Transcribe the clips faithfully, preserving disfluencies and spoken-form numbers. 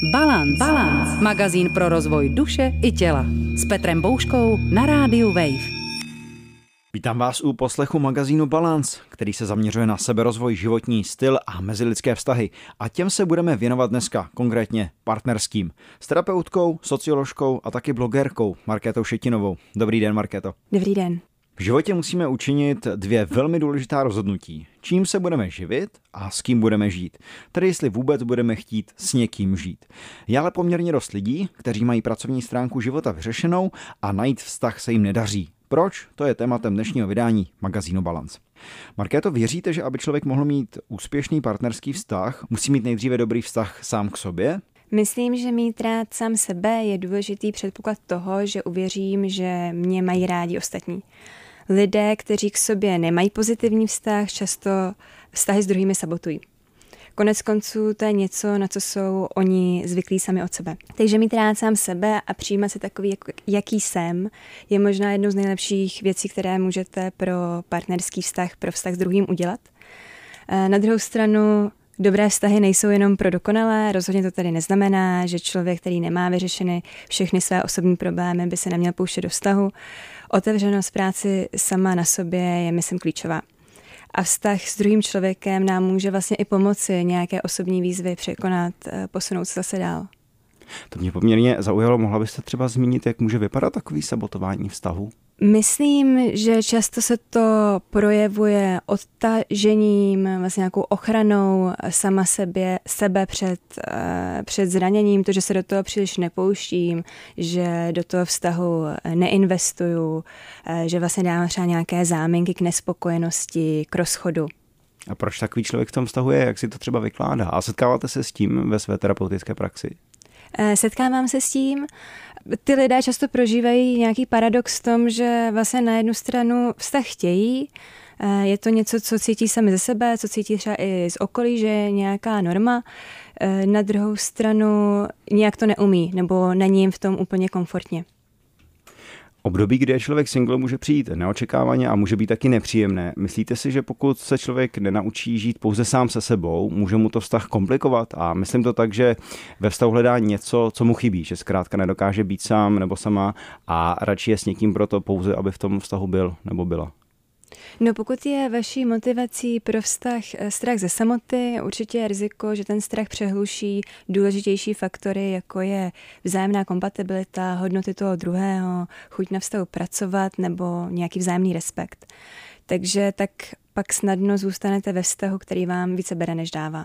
Balance. Balance. Magazín pro rozvoj duše i těla. S Petrem Bouškou na rádiu Wave. Vítám vás u poslechu magazínu Balance, který se zaměřuje na seberozvoj, životní styl a mezilidské vztahy. A těm se budeme věnovat dneska, konkrétně partnerským. S terapeutkou, socioložkou a taky blogerkou Markétou Šetinovou. Dobrý den, Markéto. Dobrý den. V životě musíme učinit dvě velmi důležitá rozhodnutí. Čím se budeme živit a s kým budeme žít. Tedy jestli vůbec budeme chtít s někým žít. Je ale poměrně dost lidí, kteří mají pracovní stránku života vyřešenou a najít vztah se jim nedaří. Proč? To je tématem dnešního vydání magazínu Balance. Markéto, věříte, že aby člověk mohl mít úspěšný partnerský vztah, musí mít nejdříve dobrý vztah sám k sobě? Myslím, že mít rád sám sebe je důležitý předpoklad toho, že uvěřím, že mě mají rádi ostatní. Lidé, kteří k sobě nemají pozitivní vztah, často vztahy s druhými sabotují. Konec konců to je něco, na co jsou oni zvyklí sami od sebe. Takže mít rád sám sebe a přijímat se takový, jaký jsem, je možná jednou z nejlepších věcí, které můžete pro partnerský vztah, pro vztah s druhým udělat. Na druhou stranu, dobré vztahy nejsou jenom pro dokonalé, rozhodně to tedy neznamená, že člověk, který nemá vyřešeny všechny své osobní problémy, by se neměl pouštět do vztahu. Otevřenost práci sama na sobě je, myslím, klíčová. A vztah s druhým člověkem nám může vlastně i pomoci nějaké osobní výzvy překonat, posunout se zase dál. To mě poměrně zaujalo. Mohla byste třeba zmínit, jak může vypadat takový sabotování vztahu? Myslím, že často se to projevuje odtažením, vlastně nějakou ochranou sama sebe, sebe před, před zraněním, to, že se do toho příliš nepouštím, že do toho vztahu neinvestuju, že vlastně dávám třeba nějaké záminky k nespokojenosti, k rozchodu. A proč takový člověk v tom vztahu je? Jak si to třeba vykládá? A setkáváte se s tím ve své terapeutické praxi? Setkávám se s tím. Ty lidé často prožívají nějaký paradox v tom, že vlastně na jednu stranu vztah chtějí, je to něco, co cítí sami ze sebe, co cítí třeba i z okolí, že je nějaká norma, na druhou stranu nějak to neumí, nebo není jim v tom úplně komfortně. Období, kdy je člověk single, může přijít neočekávaně a může být taky nepříjemné. Myslíte si, že pokud se člověk nenaučí žít pouze sám se sebou, může mu to vztah komplikovat? A myslím to tak, že ve vztahu hledá něco, co mu chybí, že zkrátka nedokáže být sám nebo sama a radši je s někým proto pouze, aby v tom vztahu byl nebo byla. No pokud je vaší motivací pro vztah strach ze samoty, určitě je riziko, že ten strach přehluší důležitější faktory, jako je vzájemná kompatibilita, hodnoty toho druhého, chuť na vztahu pracovat nebo nějaký vzájemný respekt. Takže tak pak snadno zůstanete ve vztahu, který vám více bere, než dává.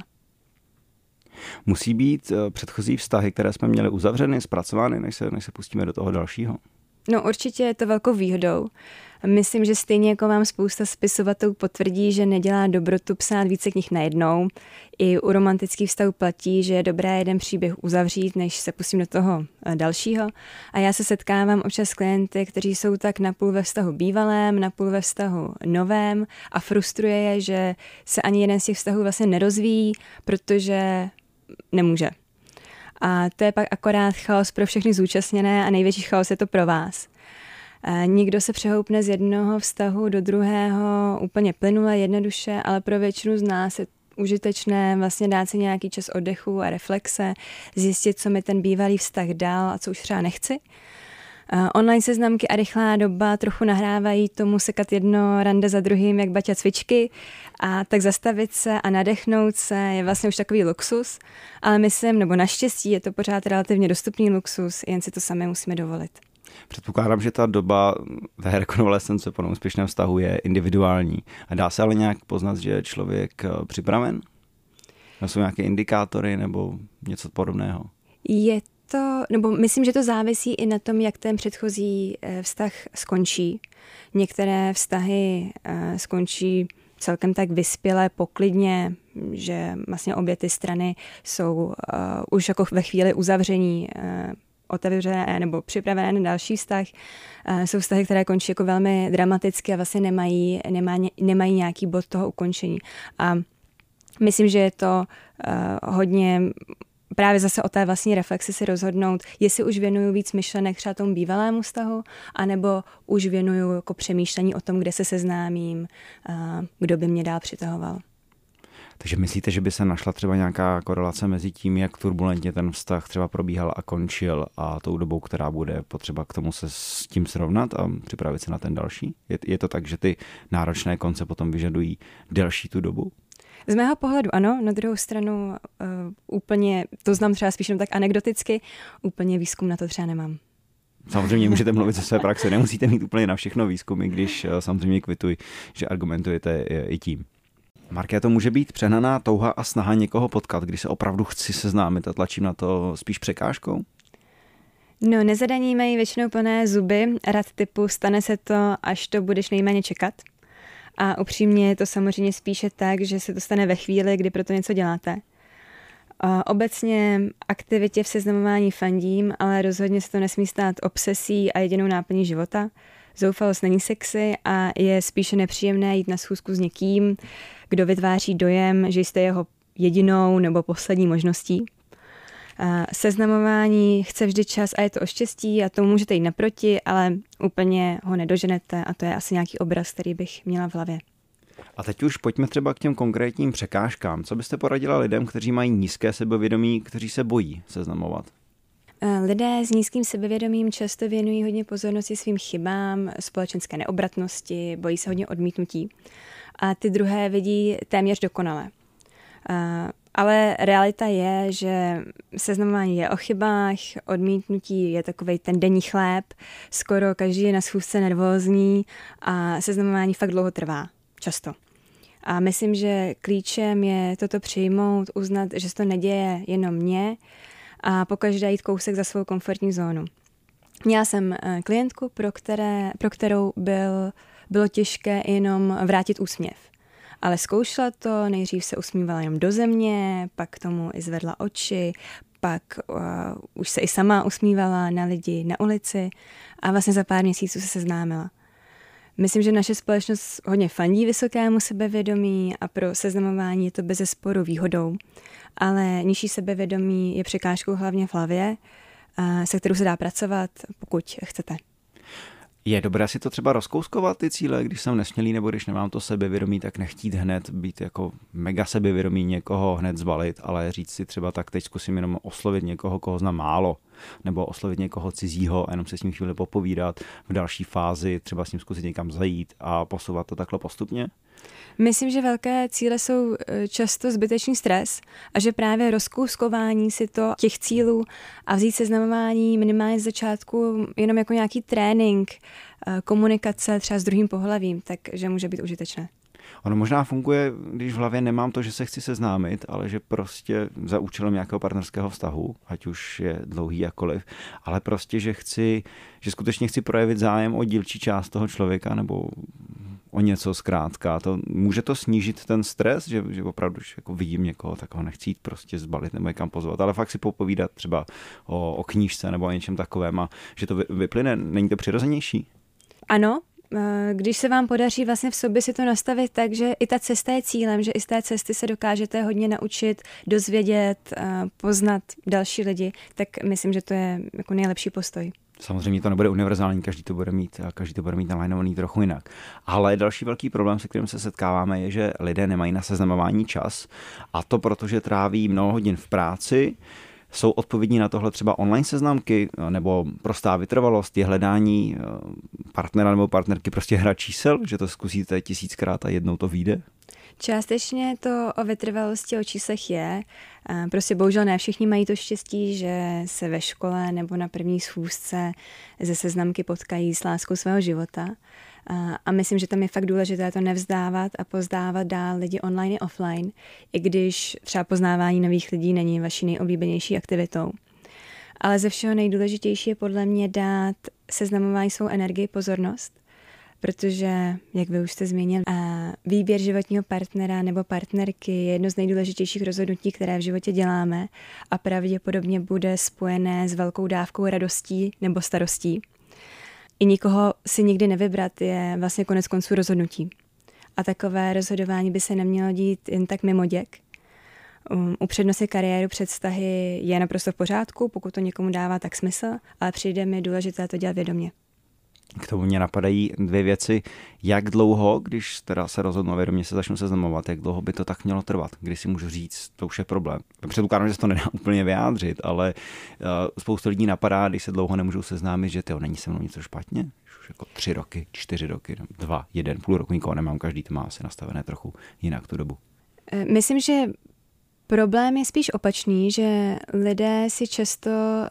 Musí být předchozí vztahy, které jsme měli uzavřeny, zpracovány, než se, než se pustíme do toho dalšího? No určitě je to velkou výhodou. Myslím, že stejně jako vám spousta spisovatelů potvrdí, že nedělá dobrotu psát více knih najednou. I u romantických vztahů platí, že je dobré jeden příběh uzavřít, než se pustím do toho dalšího. A já se setkávám občas s klienty, kteří jsou tak napůl ve vztahu bývalém, napůl ve vztahu novém a frustruje je, že se ani jeden z těch vztahů vlastně nerozvíjí, protože nemůže. A to je pak akorát chaos pro všechny zúčastněné a největší chaos je to pro vás. Nikdo se přehoupne z jednoho vztahu do druhého úplně plynule, jednoduše, ale pro většinu z nás je užitečné vlastně dát si nějaký čas oddechu a reflexe, zjistit, co mi ten bývalý vztah dal a co už třeba nechci. Online seznamky a rychlá doba trochu nahrávají tomu sekat jedno rande za druhým, jak baťa cvičky, a tak zastavit se a nadechnout se je vlastně už takový luxus, ale myslím, nebo naštěstí je to pořád relativně dostupný luxus, jen si to sami musíme dovolit. Předpokládám, že ta doba ve rekonvalescence po neúspěšném vztahu je individuální. A dá se ale nějak poznat, že je člověk připraven? Jsou nějaké indikátory nebo něco podobného? Je to, nebo myslím, že to závisí i na tom, jak ten předchozí vztah skončí. Některé vztahy skončí celkem tak vyspělé, poklidně, že vlastně obě ty strany jsou uh, už jako ve chvíli uzavření uh, otevřené nebo připravené na další vztah. Uh, jsou vztahy, které končí jako velmi dramaticky a vlastně nemají, nemá, nemají nějaký bod toho ukončení. A myslím, že je to uh, hodně právě zase o té vlastní reflexi si rozhodnout, jestli už věnuju víc myšlenek třeba tomu bývalému vztahu, anebo už věnuju jako přemýšlení o tom, kde se seznámím, kdo by mě dál přitahoval. Takže myslíte, že by se našla třeba nějaká korelace mezi tím, jak turbulentně ten vztah třeba probíhal a končil a tou dobou, která bude potřeba k tomu se s tím srovnat a připravit se na ten další? Je, je to tak, že ty náročné konce potom vyžadují delší tu dobu? Z mého pohledu ano, na druhou stranu uh, úplně, to znám třeba spíš tak anekdoticky, úplně výzkum na to třeba nemám. Samozřejmě můžete mluvit ze své praxe, nemusíte mít úplně na všechno výzkumy, když samozřejmě kvituji, že argumentujete i tím. Marké, to může být přehnaná touha a snaha někoho potkat, když se opravdu chci seznámit a tlačím na to spíš překážkou? No, nezadaní mají většinou plné zuby, rad typu stane se to, až to budeš nejméně čekat. A upřímně je to samozřejmě spíše tak, že se to stane ve chvíli, kdy pro to něco děláte. A obecně aktivitě v seznamování fandím, ale rozhodně se to nesmí stát obsesí a jedinou náplní života. Zoufalost není sexy a je spíše nepříjemné jít na schůzku s někým, kdo vytváří dojem, že jste jeho jedinou nebo poslední možností. A seznamování chce vždy čas a je to o štěstí a tomu můžete jít naproti, ale úplně ho nedoženete a to je asi nějaký obraz, který bych měla v hlavě. A teď už pojďme třeba k těm konkrétním překážkám. Co byste poradila lidem, kteří mají nízké sebevědomí, kteří se bojí seznamovat? Lidé s nízkým sebevědomím často věnují hodně pozornosti svým chybám, společenské neobratnosti, bojí se hodně odmítnutí. A ty druhé vidí téměř dokonale. Ale realita je, že seznamování je o chybách, odmítnutí je takovej ten denní chléb, skoro každý je na schůzce nervózní a seznamování fakt dlouho trvá. Často. A myslím, že klíčem je toto přijmout, uznat, že se to neděje jenom mně a pokaždé jít kousek za svou komfortní zónu. Měla jsem klientku, pro, které, pro kterou byl, bylo těžké jenom vrátit úsměv. Ale zkoušela to, nejdřív se usmívala jenom do země, pak k tomu i zvedla oči, pak uh, už se i sama usmívala na lidi na ulici a vlastně za pár měsíců se seznámila. Myslím, že naše společnost hodně fandí vysokému sebevědomí a pro seznamování je to bezesporu výhodou, ale nižší sebevědomí je překážkou hlavně v hlavě, se kterou se dá pracovat, pokud chcete. Je dobré si to třeba rozkouskovat, ty cíle, když jsem nesmělý nebo když nemám to sebevědomí, tak nechtít hned být jako mega sebevědomí, někoho hned zbalit, ale říct si třeba tak teď zkusím jenom oslovit někoho, koho znám málo, nebo oslovit někoho cizího a jenom se s ním chvíli popovídat, v další fázi třeba s ním zkusit někam zajít a posouvat to takhle postupně? Myslím, že velké cíle jsou často zbytečný stres a že právě rozkouskování si to těch cílů a vzít seznamování minimálně z začátku jenom jako nějaký trénink, komunikace třeba s druhým pohlavím, takže může být užitečné. Ono možná funguje, když v hlavě nemám to, že se chci seznámit, ale že prostě za účelem nějakého partnerského vztahu, ať už je dlouhý jakkoliv, ale prostě, že chci, že skutečně chci projevit zájem o dílčí část toho člověka nebo o něco zkrátka. To, může to snížit ten stres, že, že opravdu, že jako vidím někoho, tak ho nechci jít prostě zbalit nebo někam pozvat, ale fakt si popovídat třeba o, o knížce nebo o něčem takovém a že to vyplyne, není to přirozenější? Ano, když se vám podaří vlastně v sobě si to nastavit tak, že i ta cesta je cílem, že i z té cesty se dokážete hodně naučit, dozvědět, poznat další lidi, tak myslím, že to je jako nejlepší postoj. Samozřejmě to nebude univerzální, každý to bude mít a každý to bude mít nalajnovaný trochu jinak. Ale další velký problém, se kterým se setkáváme, je, že lidé nemají na seznamování čas a to protože tráví mnoho hodin v práci. Jsou odpovědní na tohle třeba online seznamky nebo prostá vytrvalost, je hledání partnera nebo partnerky prostě hra čísel, že to zkusíte tisíckrát a jednou to vyjde? Částečně to o vytrvalosti, o číslech je. Prostě bohužel ne všichni mají to štěstí, že se ve škole nebo na první schůzce ze seznamky potkají s láskou svého života. A myslím, že tam je fakt důležité to nevzdávat a pozdávat dál lidi online i offline, i když třeba poznávání nových lidí není vaší nejoblíbenější aktivitou. Ale ze všeho nejdůležitější je podle mě dát seznamování svou energii, pozornost, protože, jak vy už jste zmínil, výběr životního partnera nebo partnerky je jedno z nejdůležitějších rozhodnutí, které v životě děláme a pravděpodobně bude spojené s velkou dávkou radostí nebo starostí. I nikoho si nikdy nevybrat je vlastně konec konců rozhodnutí. A takové rozhodování by se nemělo dít jen tak mimo děk. Um, upřednostnit kariéru před vztahy je naprosto v pořádku, pokud to někomu dává tak smysl, ale přijde mi důležité to dělat vědomě. K tomu mě napadají dvě věci. Jak dlouho, když teda se rozhodnu vědomě se začnu seznamovat, jak dlouho by to tak mělo trvat? Když si můžu říct, to už je problém. Předpokládám, že se to nedá úplně vyjádřit, ale uh, spoustu lidí napadá, když se dlouho nemůžou seznámit, že to není se mnou něco špatně. Už jako tři roky, čtyři roky, dva, jeden, půl roku, nikoho nemám, každý to má asi nastavené trochu jinak tu dobu. Myslím, že problém je spíš opačný, že lidé si často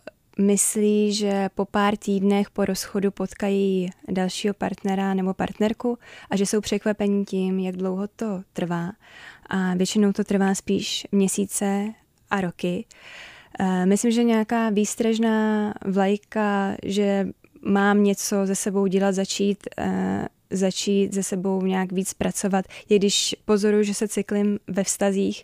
myslí, že po pár týdnech po rozchodu potkají dalšího partnera nebo partnerku a že jsou překvapení tím, jak dlouho to trvá. A většinou to trvá spíš měsíce a roky. Myslím, že nějaká výstražná vlajka, že mám něco ze sebou dělat, začít, začít ze sebou nějak víc pracovat, je když pozoruju, že se cyklím ve vztazích,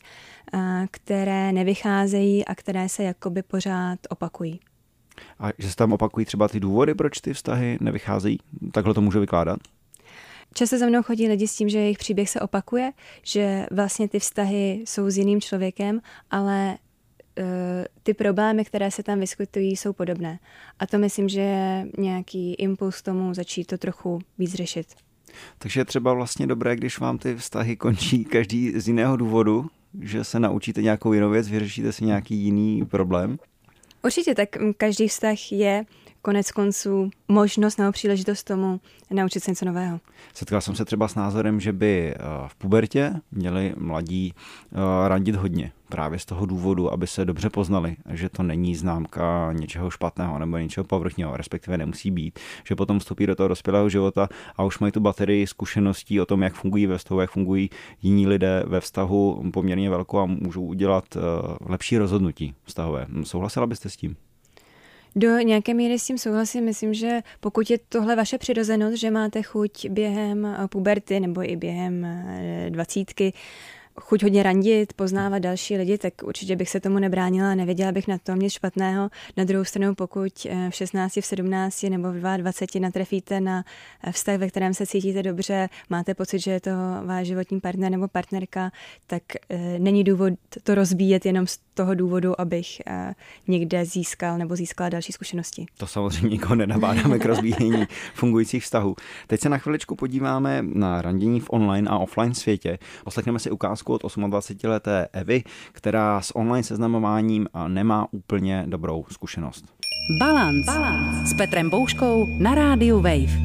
které nevycházejí a které se jakoby pořád opakují. A že se tam opakují třeba ty důvody, proč ty vztahy nevycházejí? Takhle to můžu vykládat? Často za mnou chodí lidi s tím, že jejich příběh se opakuje, že vlastně ty vztahy jsou s jiným člověkem, ale uh, ty problémy, které se tam vyskytují, jsou podobné. A to myslím, že je nějaký impuls tomu začít to trochu víc řešit. Takže je třeba vlastně dobré, když vám ty vztahy končí každý z jiného důvodu, že se naučíte nějakou jinou věc, vyřešíte si nějaký jiný problém? Určitě, tak každý vztah je konec konců možnost nebo příležitost tomu naučit se něco nového. Setkal jsem se třeba s názorem, že by v pubertě měli mladí randit hodně. Právě z toho důvodu, aby se dobře poznali, že to není známka něčeho špatného nebo něčeho povrchního, respektive nemusí být, že potom vstoupí do toho dospělého života a už mají tu baterii zkušeností o tom, jak fungují ve vztahu, jak fungují jiní lidé ve vztahu poměrně velkou a můžou udělat lepší rozhodnutí vztahové. Souhlasila byste s tím? Do nějaké míry s tím souhlasím. Myslím, že pokud je tohle vaše přirozenost, že máte chuť během puberty nebo i během dvacítky chuť hodně randit, poznávat další lidi, tak určitě bych se tomu nebránila a nevěděla bych na tom nic špatného. Na druhou stranu, pokud v šestnácti, v sedmnácti nebo v dvaceti natrefíte na vztah, ve kterém se cítíte dobře, máte pocit, že je to váš životní partner nebo partnerka, tak není důvod to rozbíjet jenom z toho důvodu, abych někde získal nebo získala další zkušenosti. To samozřejmě nikoho nenabádáme k rozbíjení fungujících vztahů. Teď se na chviličku podíváme na randění v online a offline světě. Poslechneme si ukázku od osmadvacetileté Evy, která s online seznamováním nemá úplně dobrou zkušenost. Balance. Balance. S Petrem Bouškou na rádiu Wave.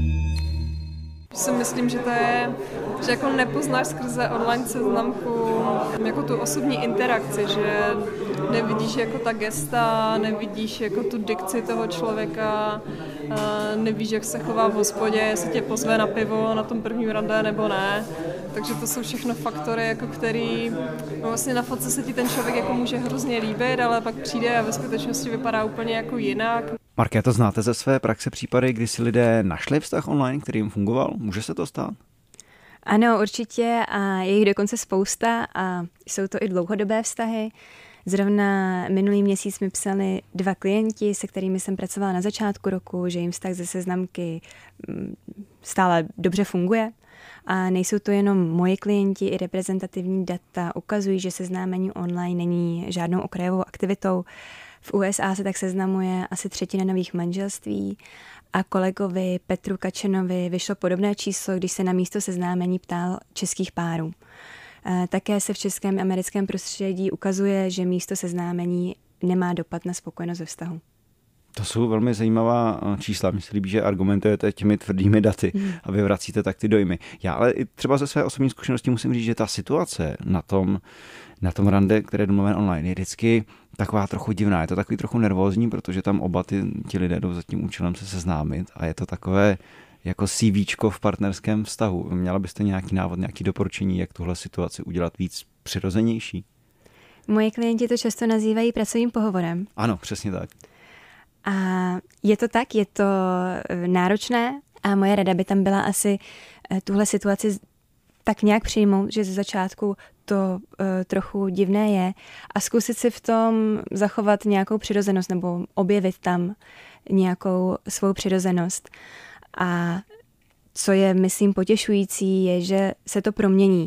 Si myslím, že to je, že jako nepoznáš skrze online seznamku jako tu osobní interakci, že nevidíš jako ta gesta, nevidíš jako tu dikci toho člověka, nevíš, jak se chová v hospodě, jestli tě pozve na pivo na tom prvním rande nebo ne. Takže to jsou všechno faktory, jako který no vlastně na fotce se ti ten člověk jako může hrozně líbit, ale pak přijde a ve skutečnosti vypadá úplně jako jinak. Marké, to znáte ze své praxe případy, kdy si lidé našli vztah online, který jim fungoval? Může se to stát? Ano, určitě a je jich dokonce spousta a jsou to i dlouhodobé vztahy. Zrovna minulý měsíc mi psali dva klienti, se kterými jsem pracovala na začátku roku, že jim vztah ze seznamky stále dobře funguje. A nejsou to jenom moji klienti, i reprezentativní data ukazují, že seznámení online není žádnou okrajovou aktivitou. V U S A se tak seznamuje asi třetina nových manželství a kolegovi Petru Kačenovi vyšlo podobné číslo, když se na místo seznámení ptal českých párů. Také se v českém a americkém prostředí ukazuje, že místo seznámení nemá dopad na spokojenost ve vztahu. To jsou velmi zajímavá čísla. Mně se líbí, že argumentujete těmi tvrdými daty hmm. a vyvracíte tak ty dojmy. Já ale i třeba ze své osobní zkušenosti musím říct, že ta situace na tom, na tom rande, které je domluven online, je vždycky taková trochu divná. Je to takový trochu nervózní, protože tam oba ty, ti lidé jdou za tím účelem se seznámit a je to takové jako CVčko v partnerském vztahu. Měla byste nějaký návod, nějaké doporučení, jak tuhle situaci udělat víc přirozenější? Moji klienti to často nazývají pracovním pohovorem. Ano, přesně tak. A je to tak, je to náročné a moje rada by tam byla asi tuhle situaci tak nějak přijmout, že ze začátku to uh, trochu divné je a zkusit si v tom zachovat nějakou přirozenost nebo objevit tam nějakou svou přirozenost. A co je, myslím, potěšující, je, že se to promění.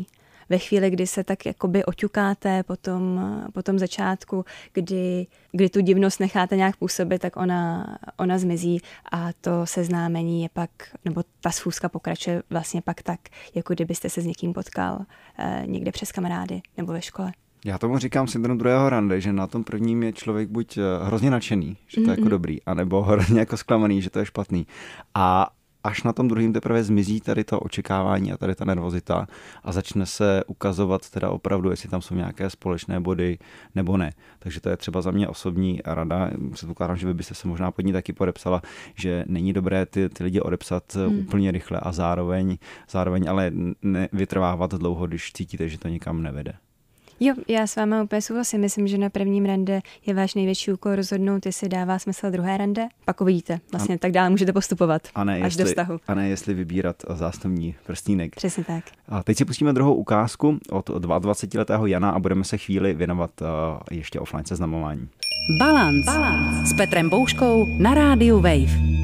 ve chvíli, kdy se tak jakoby oťukáte po tom, po tom začátku, kdy, kdy tu divnost necháte nějak působit, tak ona, ona zmizí a to seznámení je pak, nebo ta schůzka pokračuje vlastně pak tak, jako kdybyste se s někým potkal eh, někde přes kamarády nebo ve škole. Já tomu říkám syndrom druhého rande, že na tom prvním je člověk buď hrozně nadšený, že to je jako dobrý, anebo hrozně jako zklamaný, že to je špatný. A až na tom druhým teprve zmizí tady to očekávání a tady ta nervozita a začne se ukazovat teda opravdu, jestli tam jsou nějaké společné body nebo ne. Takže to je třeba za mě osobní rada. Předpokládám, že vy byste se možná pod ní taky podepsala, že není dobré ty, ty lidi odepsat hmm. úplně rychle a zároveň, zároveň ale nevytrvávat dlouho, když cítíte, že to nikam nevede. Jo, já s váma úplně souhlasím. Myslím, že na prvním rande je váš největší úkol rozhodnout, jestli dává smysl druhé rande. Pak uvidíte. Vlastně a, tak dále můžete postupovat a ne, až jestli, do vztahu. A ne jestli vybírat zástupní prstínek. Přesně tak. A teď si pustíme druhou ukázku od dvacetiletého Jana a budeme se chvíli věnovat uh, ještě offline seznamování. Balance. Balance s Petrem Bouškou na rádiu Wave.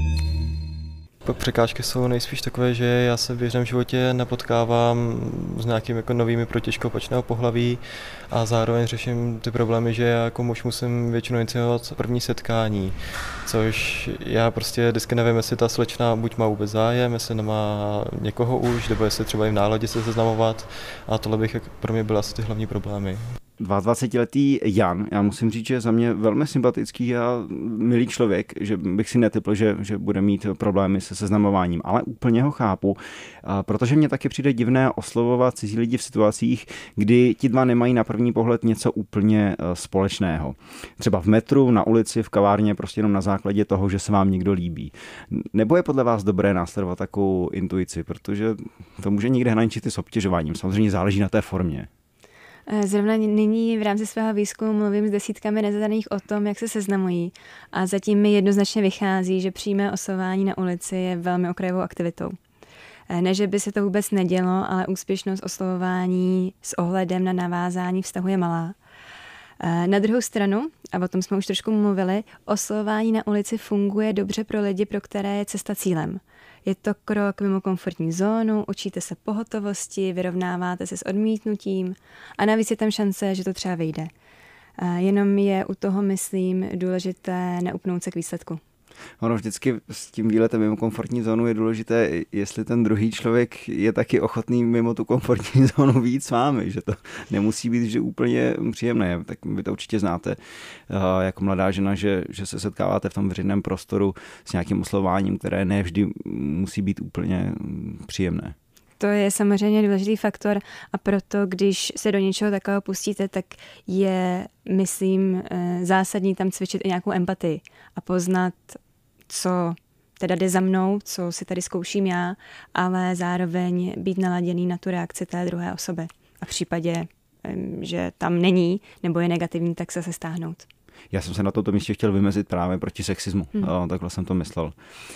Překážky jsou nejspíš takové, že já se v běžném životě nepotkávám s nějakými jako novými protěžky opačného pohlaví a zároveň řeším ty problémy, že já jako muž musím většinou iniciovat první setkání, což já prostě vždycky nevím, jestli ta slečna buď má vůbec zájem, jestli nemá někoho už, nebo jestli třeba i v náladě se seznamovat a tohle bych pro mě byly asi ty hlavní problémy. dvacetiletý Jan, já musím říct, že je za mě velmi sympatický a milý člověk, že bych si netypl, že, že bude mít problémy se seznamováním, ale úplně ho chápu, protože mně taky přijde divné oslovovat cizí lidi v situacích, kdy ti dva nemají na první pohled něco úplně společného. Třeba v metru, na ulici, v kavárně, prostě jenom na základě toho, že se vám někdo líbí. Nebo je podle vás dobré následovat takovou intuici, protože to může někde hraničit i s obtěžováním, samozřejmě záleží na té formě. Zrovna nyní v rámci svého výzkumu mluvím s desítkami nezadaných o tom, jak se seznamují a zatím mi jednoznačně vychází, že přímé oslovování na ulici je velmi okrajovou aktivitou. Ne, že by se to vůbec nedělo, ale úspěšnost oslovování s ohledem na navázání vztahu je malá. Na druhou stranu, a o tom jsme už trošku mluvili, oslovování na ulici funguje dobře pro lidi, pro které je cesta cílem. Je to krok mimo komfortní zónu, učíte se pohotovosti, vyrovnáváte se s odmítnutím a navíc je tam šance, že to třeba vyjde. Jenom je u toho, myslím, důležité neupnout se k výsledku. Ono vždycky s tím výletem mimo komfortní zónu je důležité, jestli ten druhý člověk je taky ochotný mimo tu komfortní zónu vyjít s vámi, že to nemusí být že úplně příjemné. Tak vy to určitě znáte jako mladá žena, že, že se setkáváte v tom veřejném prostoru s nějakým oslovováním, které ne vždy musí být úplně příjemné. To je samozřejmě důležitý faktor a proto, když se do něčeho takového pustíte, tak je, myslím, zásadní tam cvičit i nějakou empatii a poznat, co teda jde za mnou, co si tady zkouším já, ale zároveň být naladěný na tu reakci té druhé osoby. A v případě, že tam není nebo je negativní, tak se se stáhnout. Já jsem se na tomto místě chtěl vymezit právě proti sexismu. Hmm. O, takhle jsem to myslel.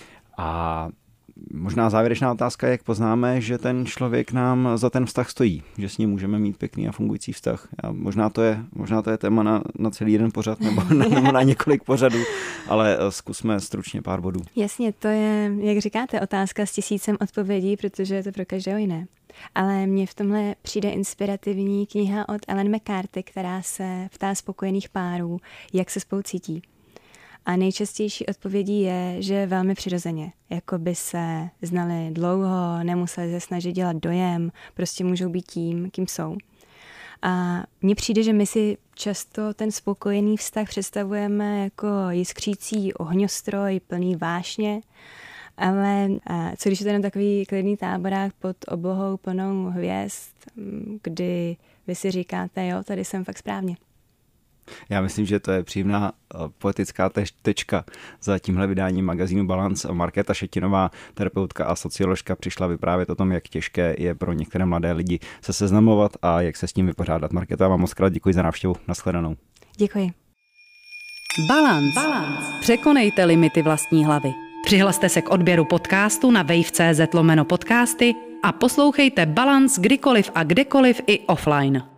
A možná závěrečná otázka, jak poznáme, že ten člověk nám za ten vztah stojí, že s ním můžeme mít pěkný a fungující vztah. A možná to je, možná to je téma na, na celý jeden pořad nebo na, nebo na několik pořadů, ale zkusme stručně pár bodů. Jasně, to je, jak říkáte, otázka s tisícem odpovědí, protože je to pro každého jiné. Ale mně v tomhle přijde inspirativní kniha od Ellen McCarthy, která se ptá spokojených párů, jak se spolu cítí. A nejčastější odpovědí je, že velmi přirozeně. Jako by se znali dlouho, nemuseli se snažit dělat dojem, prostě můžou být tím, kým jsou. A mně přijde, že my si často ten spokojený vztah představujeme jako jiskřící ohňostroj plný vášně, ale co když je to jenom takový klidný táborák pod oblohou plnou hvězd, kdy vy si říkáte, jo, tady jsem fakt správně. Já myslím, že to je příjemná poetická tečka za tímhle vydáním magazínu Balance. Markéta Šetinová, terapeutka a socioložka, přišla vyprávět o tom, jak těžké je pro některé mladé lidi se seznamovat a jak se s tím vypořádat. Markéta, vám moc krát děkuji za návštěvu. Nashledanou. Děkuji. Balance. Balance. Překonejte limity vlastní hlavy. Přihlaste se k odběru podcastu na wave tečka cz lomeno podcasty a poslouchejte Balance kdykoliv a kdekoliv i offline.